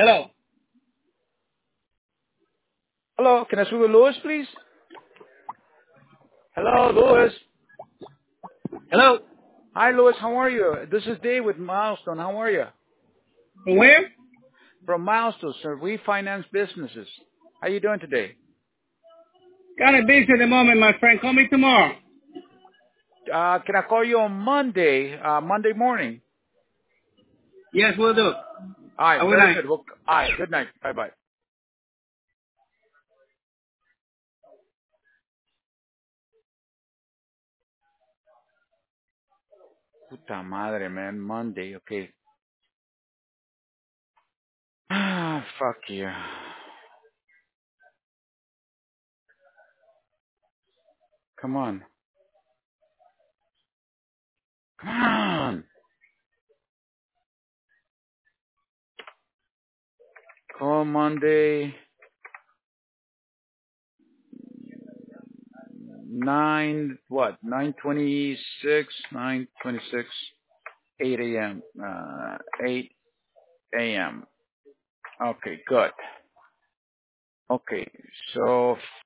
Hello. Hello, can I speak with Louis, please? Hello, Louis. Hello. Hi, Louis. How are you? This is Dave with Milestone. How are you? From where? From Milestone, sir. We finance businesses. How you doing today? Kind of busy at the moment, my friend. Call me tomorrow. Can I call you on Monday, Monday morning? Yes, we'll do. All right, Have a good very night. good. Well, all right, good night. Bye-bye. Puta madre, man. Monday, okay. Ah, fuck you. Come on. Come on. Call Monday, 9:26, 8 a.m., 8 a.m. Okay, good. Okay, so